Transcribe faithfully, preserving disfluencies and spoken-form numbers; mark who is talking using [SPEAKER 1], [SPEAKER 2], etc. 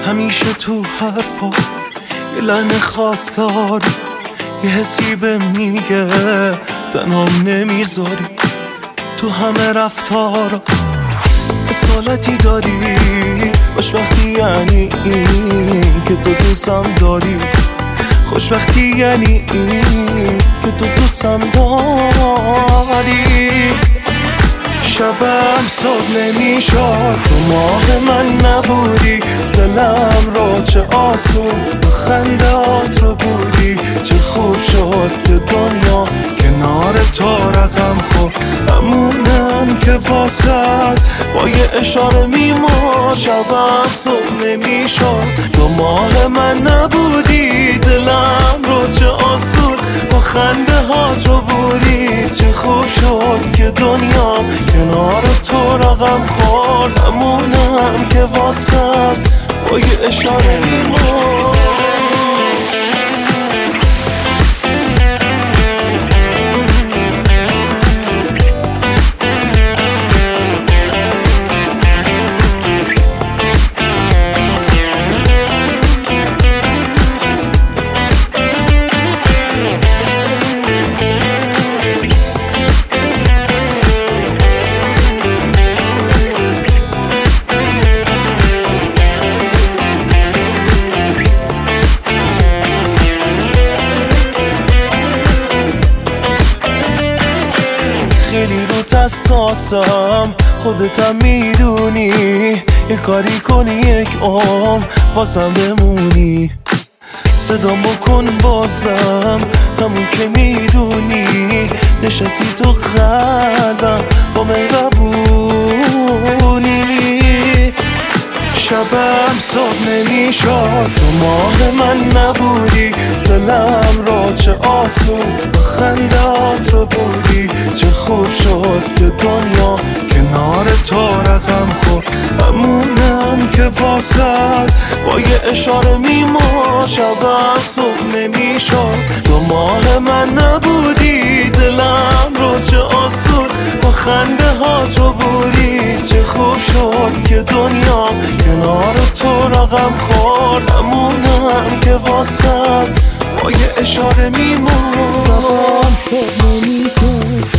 [SPEAKER 1] همیشه تو حرفا یه لحن خاص داری، یه حسی به میگه تنهام نمیذاری. تو همه رفتارا اصالتی داری، خوشبختی یعنی این که تو دوستم داری. خوشبختی یعنی این که تو دوستم داری. شبم صبح نمیشد تو ماه من نبودی، دلم رو چه آسون خندات رو بودی. چه خوب شد که دنیا کنار تو رقم خورد، همونم که واسد با یه اشاره میمون. شبم صبح نمیشد تو ماه من نبودی، دلم رو چه آسون با خنده هات رو بودی. چه خوب شد که دنیا کنار تو رقم خورد، همونم که واسد با یه اشاره میمون. خیلی رو تساسم، خودتم میدونی. یه کاری کنی یک عمر واسم بمونی. صدام بکن بازم همون که میدونی، نشستی تو قلبم با مهربونی. شبم صبح نمیشد تو ماه من نبودی، دلم را چه آسون خندات رو بودی. چه خوب شد که دنیا کنار تو رقم خورد، همونم که واسد با یه اشاره میمون. شبم صبح نمیشد تو ماه من نبودی، دلم رو چه آسون با خنده هات رو بودی. چه خوب شد که دنیا کنار تو رقم خورد، همونم که واسد با یه اشاره میمون.